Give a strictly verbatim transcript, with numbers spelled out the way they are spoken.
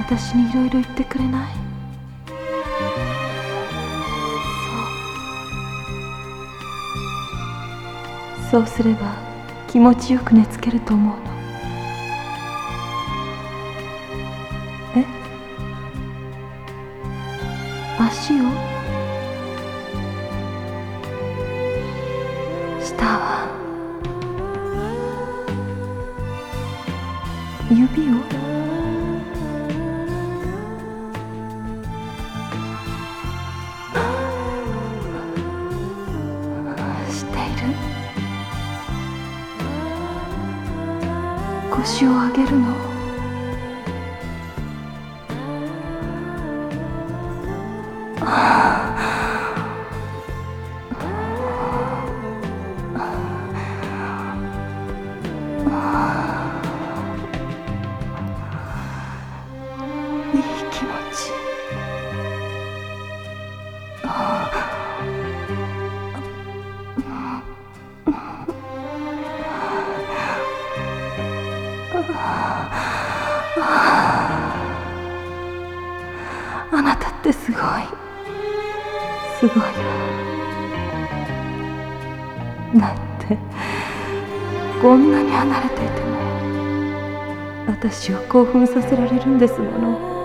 私にいろいろ言ってくれない？そうそうすれば気持ちよく寝つけると思うの。え？足を？したわ。指を？している。腰を上げるの？いい気持ち。あなたってすごいすごいわ。だってこんなに離れていても私を興奮させられるんですもの。